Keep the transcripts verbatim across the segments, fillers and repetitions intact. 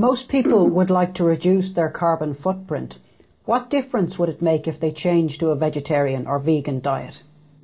Most people would like to reduce their carbon footprint. What difference would it make if they changed to a vegetarian or vegan diet?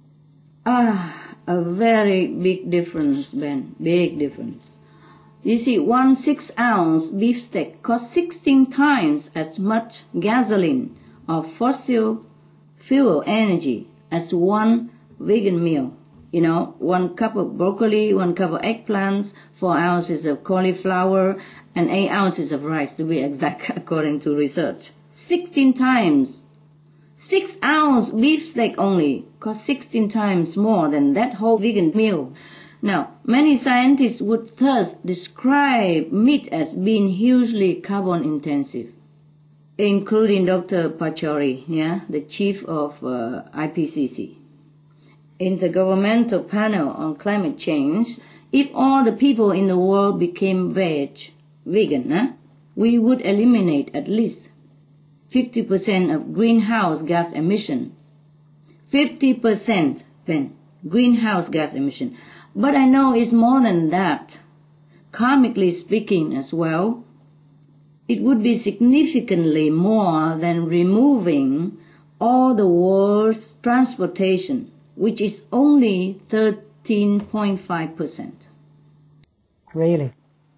Ah, a very big difference, Ben. Big difference. You see, one six-ounce beefsteak costs sixteen times as much gasoline or fossil fuel energy as one vegan meal. You know, one cup of broccoli, one cup of eggplants, four ounces of cauliflower, and eight ounces of rice, to be exact, according to research. Sixteen times. Six ounce beefsteak only costs sixteen times more than that whole vegan meal. Now, many scientists would thus describe meat as being hugely carbon intensive, including Doctor Pachauri, yeah, the chief of uh, I P C C. Intergovernmental Panel on Climate Change. If all the people in the world became veg, vegan, eh, we would eliminate at least fifty percent of greenhouse gas emission. fifty percent, Ben, greenhouse gas emission. But I know it's more than that. Karmically speaking as well, it would be significantly more than removing all the world's transportation, which is only thirteen point five percent. Really?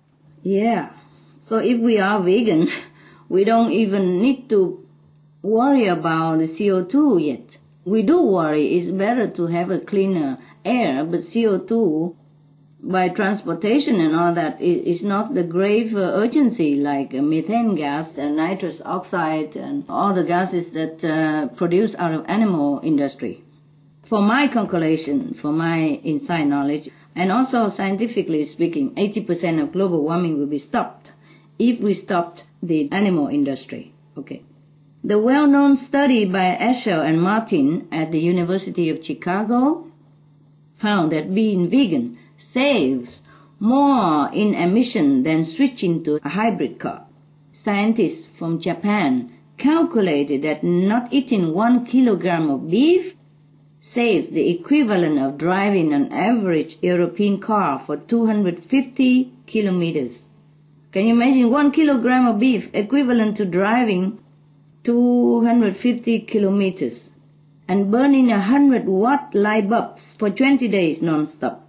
Yeah. So if we are vegan, we don't even need to worry about the C O two yet. We do worry it's better to have a cleaner air, but C O two by transportation and all that is not the grave uh, urgency like uh, methane gas and nitrous oxide and all the gases that uh, produce out of animal industry. For my calculation, for my inside knowledge, and also scientifically speaking, eighty percent of global warming will be stopped if we stopped the animal industry. Okay. The well-known study by Escher and Martin at the University of Chicago found that being vegan saves more in emission than switching to a hybrid car. Scientists from Japan calculated that not eating one kilogram of beef saves the equivalent of driving an average European car for two hundred fifty kilometers. Can you imagine one kilogram of beef equivalent to driving two hundred fifty kilometers and burning a hundred watt light bulbs for twenty days non-stop?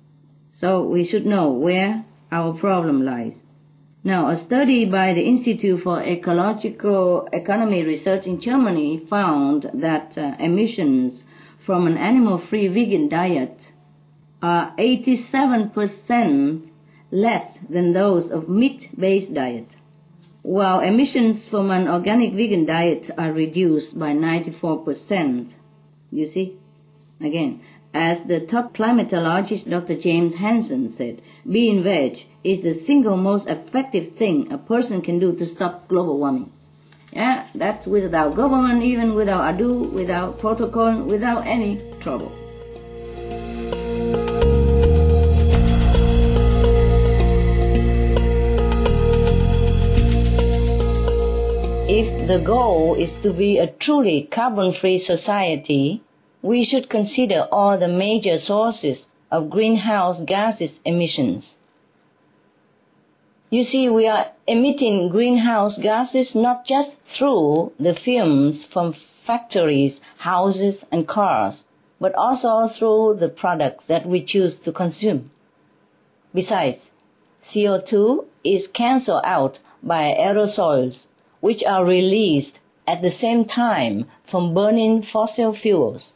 So we should know where our problem lies. Now, a study by the Institute for Ecological Economy Research in Germany found that uh, emissions from an animal-free vegan diet are eighty-seven percent less than those of meat-based diet, while emissions from an organic vegan diet are reduced by ninety-four percent. You see? Again, as the top climatologist Doctor James Hansen said, being veg is the single most effective thing a person can do to stop global warming. Yeah, that's without government, even without A D U, without protocol, without any trouble. If the goal is to be a truly carbon-free society, we should consider all the major sources of greenhouse gases emissions. You see, we are emitting greenhouse gases not just through the fumes from factories, houses, and cars, but also through the products that we choose to consume. Besides, C O two is cancelled out by aerosols, which are released at the same time from burning fossil fuels.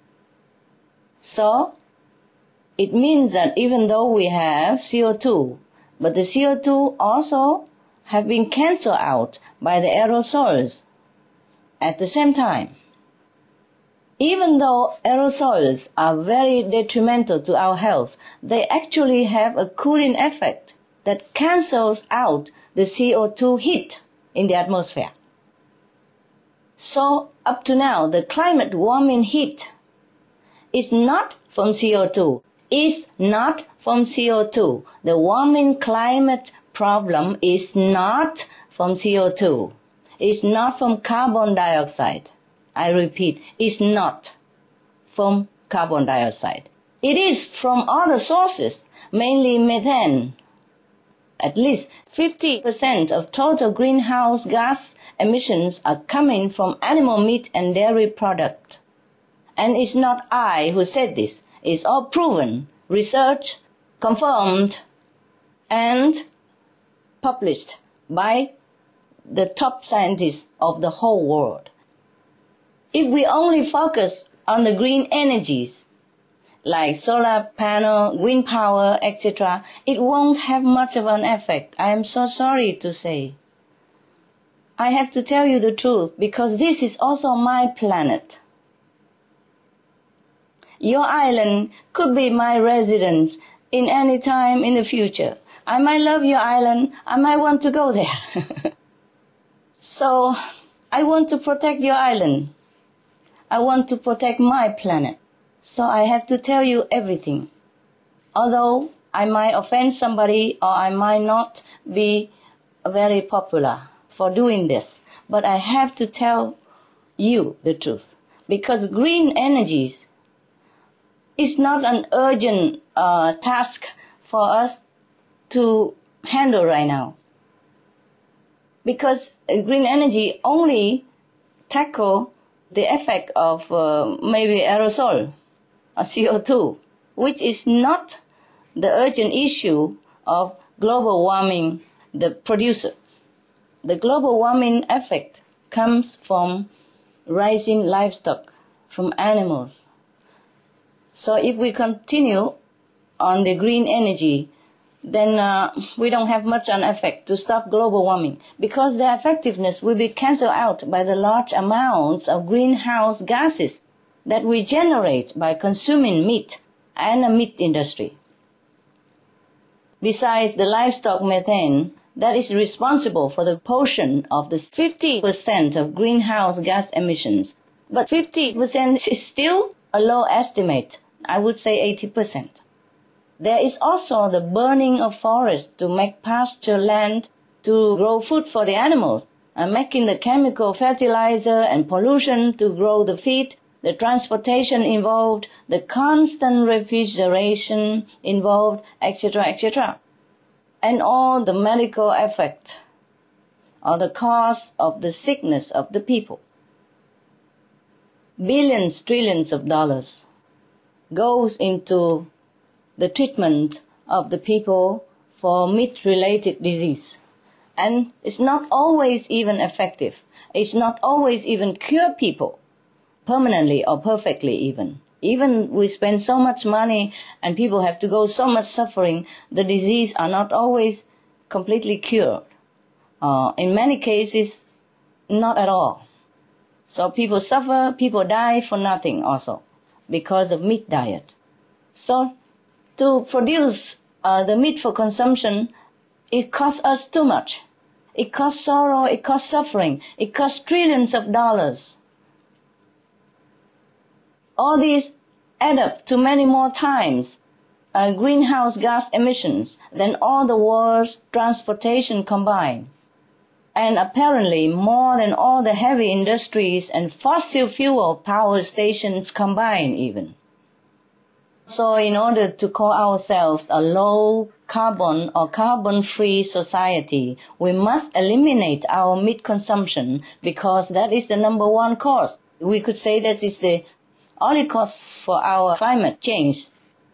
So, it means that even though we have C O two, but the C O two also have been cancelled out by the aerosols at the same time. Even though aerosols are very detrimental to our health, they actually have a cooling effect that cancels out the C O two heat in the atmosphere. So, up to now, the climate warming heat is not from C O two. Is not from C O two. The warming climate problem is not from C O two. It's not from carbon dioxide. I repeat, it's not from carbon dioxide. It is from other sources, mainly methane. at least fifty percent of total greenhouse gas emissions are coming from animal meat and dairy products. And it's not I who said this. It's all proven, researched, confirmed, and published by the top scientists of the whole world. If we only focus on the green energies, like solar panel, wind power, et cetera, it won't have much of an effect. I am so sorry to say. I have to tell you the truth because this is also my planet. Your island could be my residence in any time in the future. I might love your island. I might want to go there. So I want to protect your island. I want to protect my planet. So I have to tell you everything. Although I might offend somebody or I might not be very popular for doing this, but I have to tell you the truth. Because green energies is not an urgent uh, task for us to handle right now. Because green energy only tackle the effect of uh, maybe aerosol, or C O two, which is not the urgent issue of global warming, the producer. The global warming effect comes from rising livestock, from animals. So if we continue on the green energy, then uh, we don't have much an effect to stop global warming because their effectiveness will be cancelled out by the large amounts of greenhouse gases that we generate by consuming meat and the meat industry. Besides the livestock methane that is responsible for the portion of the fifty percent of greenhouse gas emissions, but fifty percent is still a low estimate. I would say eighty percent. There is also the burning of forests to make pasture land to grow food for the animals, and making the chemical fertilizer and pollution to grow the feed, the transportation involved, the constant refrigeration involved, et cetera, et cetera. And all the medical effect or the cause of the sickness of the people. Billions, trillions of dollars goes into the treatment of the people for meat-related disease. And it's not always even effective. It's not always even cure people permanently or perfectly even. Even we spend so much money and people have to go so much suffering, the disease are not always completely cured. Uh, in many cases, not at all. So people suffer, people die for nothing also because of meat diet. So to produce uh, the meat for consumption, it costs us too much. It costs sorrow, it costs suffering, it costs trillions of dollars. All these add up to many more times uh, greenhouse gas emissions than all the world's transportation combined. And apparently more than all the heavy industries and fossil fuel power stations combined even. So in order to call ourselves a low carbon or carbon-free society, we must eliminate our meat consumption because that is the number one cause. We could say that is the only cause for our climate change.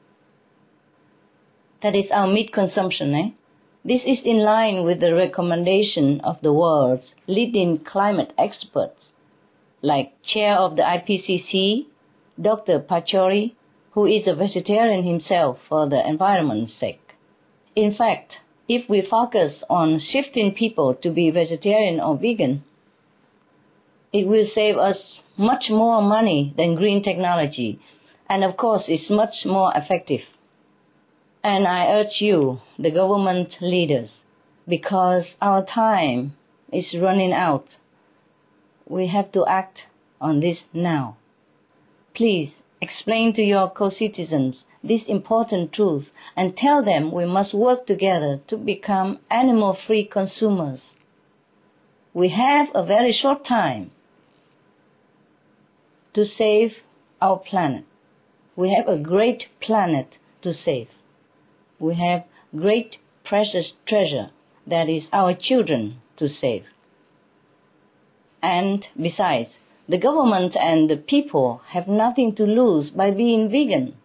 That is our meat consumption, eh? This is in line with the recommendation of the world's leading climate experts, like chair of the I P C C, Doctor Pachauri, who is a vegetarian himself for the environment's sake. In fact, if we focus on shifting people to be vegetarian or vegan, it will save us much more money than green technology, and of course it's much more effective. And I urge you, the government leaders, because our time is running out, we have to act on this now. Please explain to your co-citizens this important truth and tell them we must work together to become animal-free consumers. We have a very short time to save our planet. We have a great planet to save. We have great precious treasure that is our children to save. And besides, the government and the people have nothing to lose by being vegan.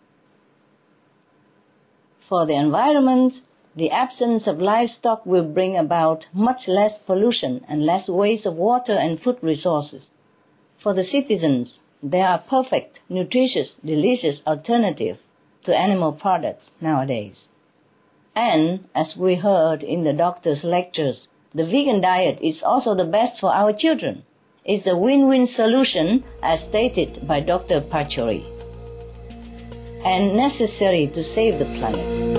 For the environment, the absence of livestock will bring about much less pollution and less waste of water and food resources. For the citizens, there are perfect, nutritious, delicious alternatives to animal products nowadays. And, as we heard in the doctor's lectures, the vegan diet is also the best for our children. It's a win-win solution, as stated by Doctor Pachauri, and necessary to save the planet.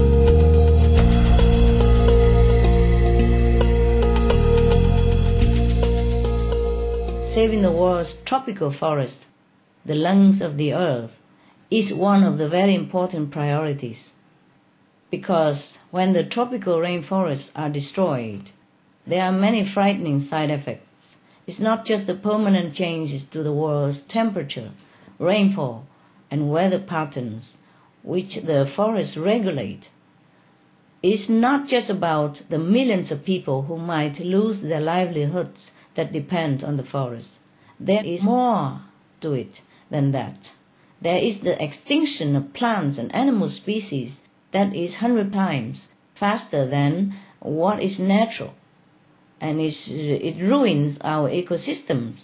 Saving the world's tropical forest, the lungs of the earth, is one of the very important priorities. Because when the tropical rainforests are destroyed, there are many frightening side effects. It's not just the permanent changes to the world's temperature, rainfall, and weather patterns which the forests regulate. It's not just about the millions of people who might lose their livelihoods that depend on the forest. There is more to it than that. There is the extinction of plants and animal species that is hundred times faster than what is natural, and it, it ruins our ecosystems.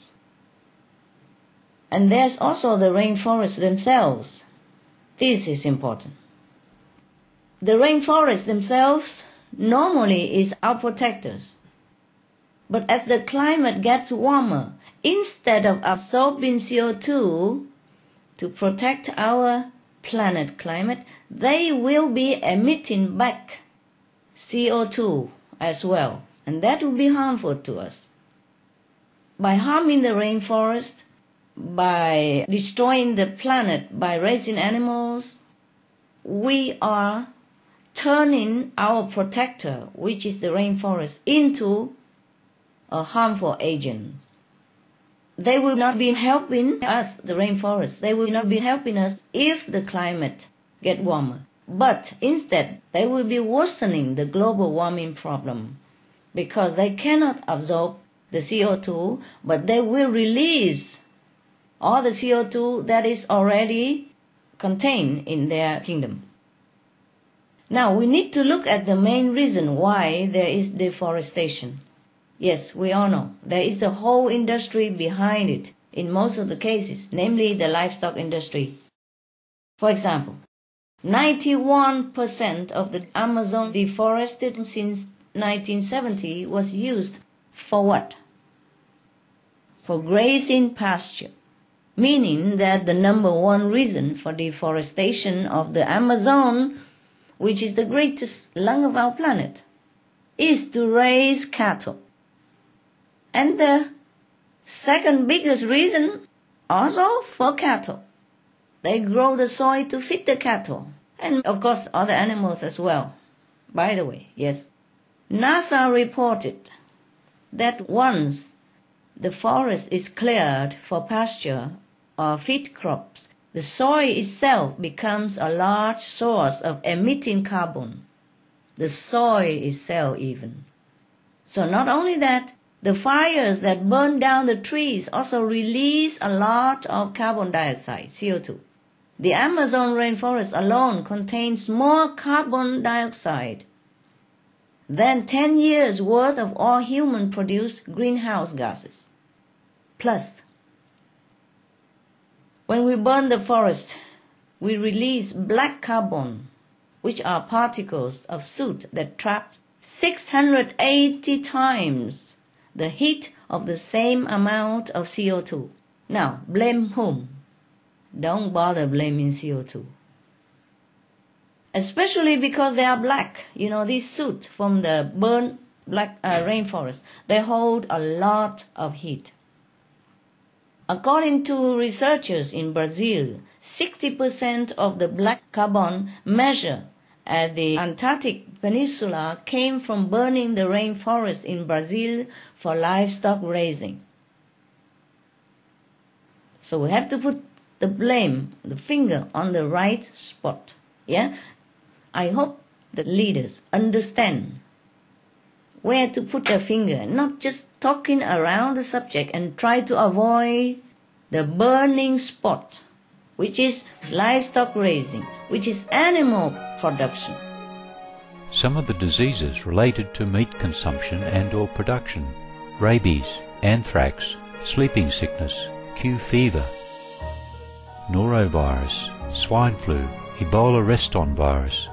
And there's also the rainforests themselves. This is important. The rainforests themselves normally is our protectors. But as the climate gets warmer, instead of absorbing C O two to protect our planet climate, they will be emitting back C O two as well, and that will be harmful to us. By harming the rainforest, by destroying the planet, by raising animals, we are turning our protector, which is the rainforest, into a harmful agent. They will not be helping us, the rainforest. They will not be helping us if the climate gets warmer. But instead, they will be worsening the global warming problem because they cannot absorb the C O two, but they will release all the C O two that is already contained in their kingdom. Now, we need to look at the main reason why there is deforestation. Yes, we all know there is a whole industry behind it in most of the cases, namely the livestock industry. For example, ninety-one percent of the Amazon deforested since nineteen seventy was used for what? For grazing pasture, meaning that the number one reason for deforestation of the Amazon, which is the greatest lung of our planet, is to raise cattle. And the second biggest reason, also for cattle. They grow the soil to feed the cattle, and of course other animals as well. By the way, yes, NASA reported that once the forest is cleared for pasture or feed crops, the soil itself becomes a large source of emitting carbon. The soil itself even. So not only that, the fires that burn down the trees also release a lot of carbon dioxide, C O two. The Amazon rainforest alone contains more carbon dioxide than ten years' worth of all human-produced greenhouse gases. Plus, when we burn the forest, we release black carbon, which are particles of soot that trap six hundred eighty times the heat of the same amount of C O two. Now, blame whom? Don't bother blaming C O two. Especially because they are black. You know, these soot from the burnt black uh, rainforest, they hold a lot of heat. According to researchers in Brazil, sixty percent of the black carbon measured at the Antarctic Peninsula came from burning the rainforest in Brazil for livestock raising. So we have to put the blame, the finger on the right spot. Yeah? I hope the leaders understand where to put their finger, not just talking around the subject and try to avoid the burning spot, which is livestock raising, which is animal production. Some of the diseases related to meat consumption and or production: rabies, anthrax, sleeping sickness, Q fever, norovirus, swine flu, Ebola reston virus.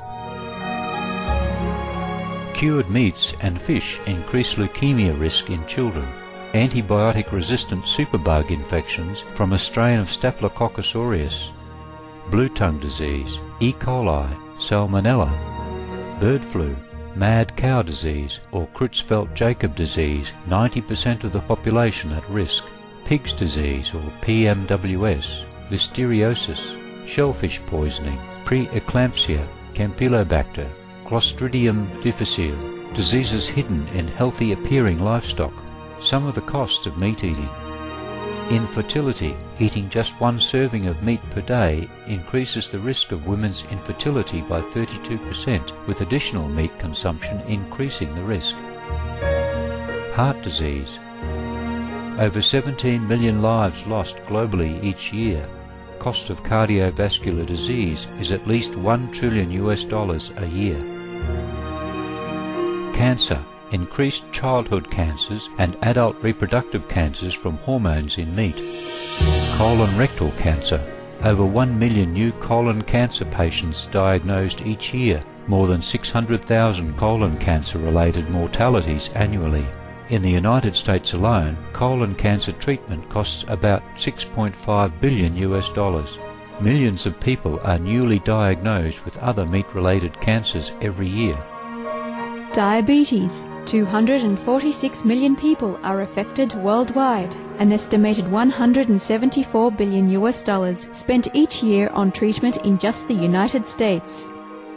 Cured meats and fish increase leukemia risk in children. Antibiotic-resistant superbug infections from a strain of Staphylococcus aureus. Blue tongue disease, E. coli, salmonella. Bird flu, mad cow disease or Creutzfeldt-Jakob disease, ninety percent of the population at risk. Pig's disease or P M W S, listeriosis, shellfish poisoning, pre-eclampsia, Campylobacter, Clostridium difficile, diseases hidden in healthy-appearing livestock. Some of the costs of meat eating. Infertility. Eating just one serving of meat per day increases the risk of women's infertility by thirty-two percent, with additional meat consumption increasing the risk. Heart disease. Over seventeen million lives lost globally each year. Cost of cardiovascular disease is at least one trillion U S dollars a year. Cancer. Increased childhood cancers and adult reproductive cancers from hormones in meat. Colon rectal cancer. Over one million new colon cancer patients diagnosed each year, more than six hundred thousand colon cancer-related mortalities annually. In the United States alone, colon cancer treatment costs about six point five billion U S dollars. Millions of people are newly diagnosed with other meat-related cancers every year. Diabetes. two hundred forty-six million people are affected worldwide. An estimated one hundred seventy-four billion U S dollars spent each year on treatment in just the United States.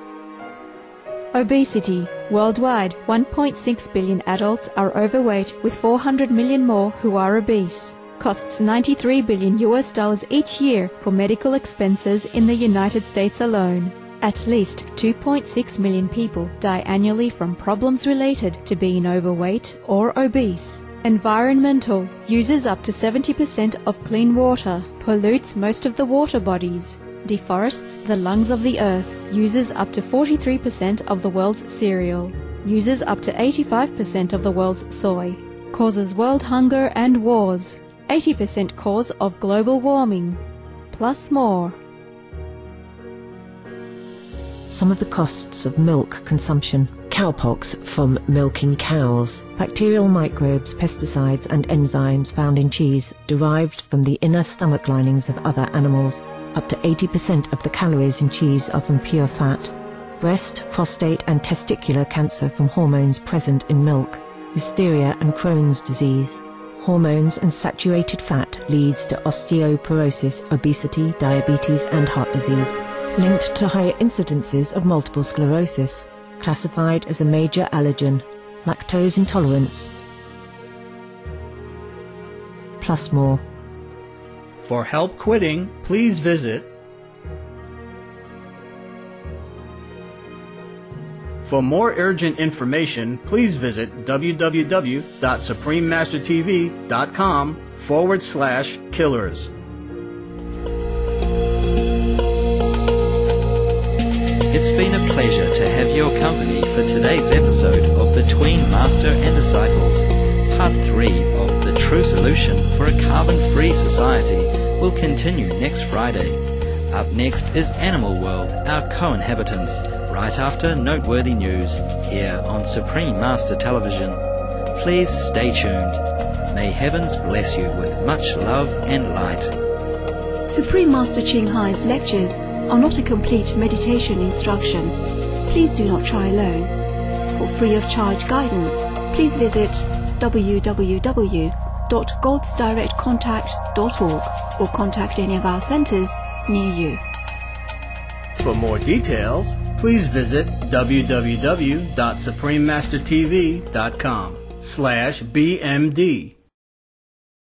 Obesity. Worldwide, one point six billion adults are overweight, with four hundred million more who are obese. Costs ninety-three billion U S dollars each year for medical expenses in the United States alone. At least two point six million people die annually from problems related to being overweight or obese. Environmental. Uses up to seventy percent of clean water. Pollutes most of the water bodies. Deforests the lungs of the earth. Uses up to forty-three percent of the world's cereal. Uses up to eighty-five percent of the world's soy. Causes world hunger and wars. eighty percent cause of global warming. Plus more. Some of the costs of milk consumption. Cowpox from milking cows. Bacterial microbes, pesticides and enzymes found in cheese derived from the inner stomach linings of other animals. Up to eighty percent of the calories in cheese are from pure fat. Breast, prostate and testicular cancer from hormones present in milk. Listeria and Crohn's disease. Hormones and saturated fat leads to osteoporosis, obesity, diabetes and heart disease. Linked to higher incidences of multiple sclerosis. Classified as a major allergen. Lactose intolerance. Plus more. For help quitting, please visit. For more urgent information, please visit www.suprememastertv.com forward slash killers. It's been a pleasure to have your company for today's episode of Between Master and Disciples. Part three of The True Solution for a Carbon-Free Society will continue next Friday. Up next is Animal World, Our Co-Inhabitants, right after noteworthy news here on Supreme Master Television. Please stay tuned. May heavens bless you with much love and light. Supreme Master Ching Hai's lectures are not a complete meditation instruction. Please do not try alone. For free of charge guidance, please visit w w w dot gods direct contact dot org or contact any of our centers near you. For more details, please visit w w w dot suprememastertv dot com slash B M D.